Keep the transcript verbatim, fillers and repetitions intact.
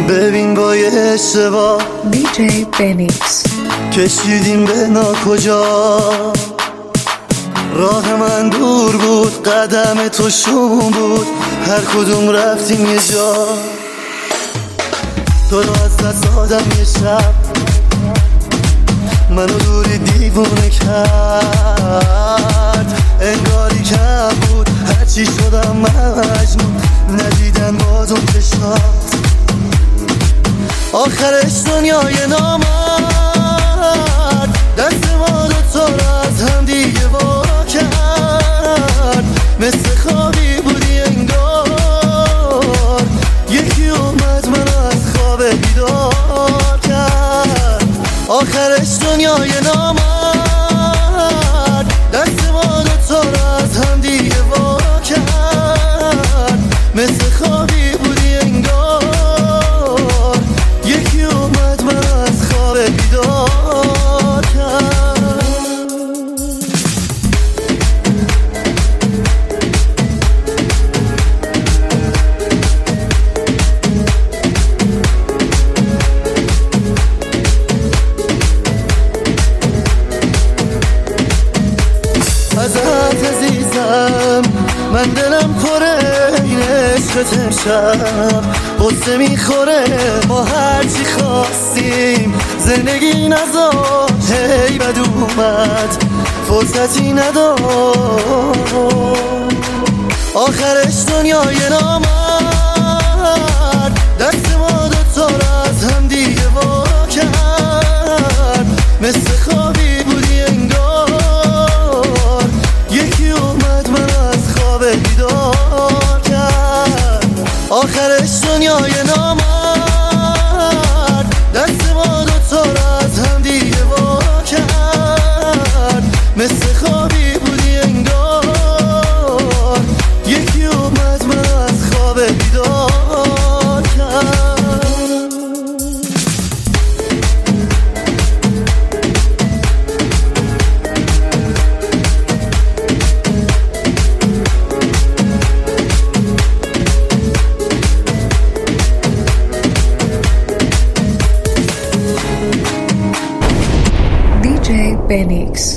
ببین با یه اشتباه دی جی بنیکس کشیدیم به ناکجا. راه من دور بود، قدم تو شوم بود، هر کدوم رفتیم یه جا. تو رو از دست دادم یه شب، منو دوری دیوونه کرد. انگاری کم بود هرچی شدم مجنون، ندیدن باز اون چشات. آخرش دنیای نامرد دست ما دوتا رو از هم دیگه وا کرد. مثل خوابی بودی انگار، یکی اومد من از خواب بیدار کرد. آخرش دنیای نامرد دست ما دوتا رو از هم دیگه وا کرد. مثل خوابی بودی انگار، یکی اومد من از خواب بیدار کرد. ازت عزیزم من دلم پره این عشقت امشب قصه میخوره. ما هرچی خواستیم زندگی نذاشت، هی بد اومد فرصتی نداشت. آخرش دنیای نامرد دست ما دوتا رو از هم دیگه وا کرد. مثل خوابی بودی انگار، یکی اومد من از خواب بیدار کرد. آخرش دنیای نامرد دست ما دوتا رو از هم دیگه وا کرد. مثل خوابی بودی انگار، یکی اومد من از خواب بیدار کرد. دی جی بنیکس.